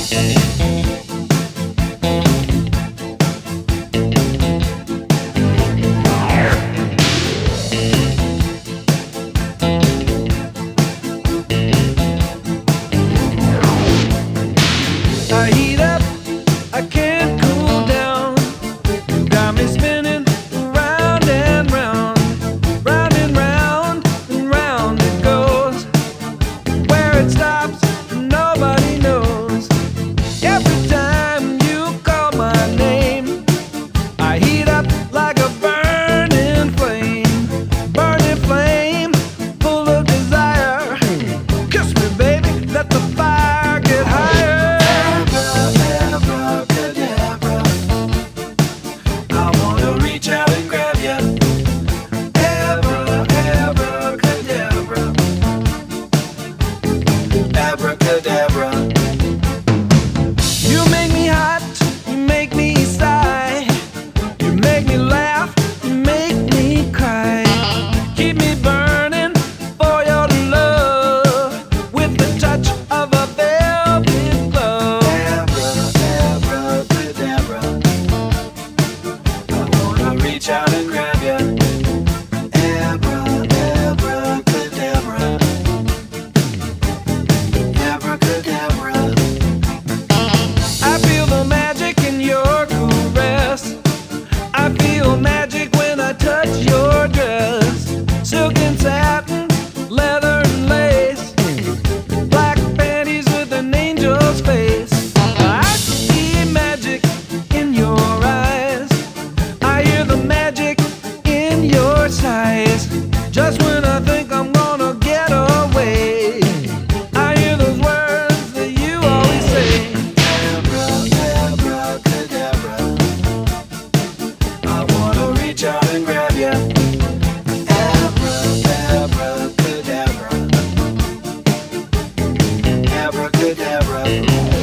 I heat up, I can't cool down. You got me spinning round and round, round and round and round it goes. Where it stops, nobody knows. Every time you call my name, I heat up like a burning flame, full of desire. Kiss me, baby, let the fire get higher. Abracadabra. You make me hot, you make me sigh, you make me laugh, you make me cry. Keep me burning for your love with the touch of a velvet glove. Abracadabra. I wanna reach out and grab ya. Abracadabra. Abracadabra. I feel the magic in your caress. I feel magic when I touch your dress. Silk and satin, leather and lace, black panties with an angel's face. I see magic in your eyes. I hear the magic in your sighs. Just when I think I'm gonna get away, I hear those words that you always say. Abracadabra. I wanna reach out and grab ya. Abracadabra. Abracadabra.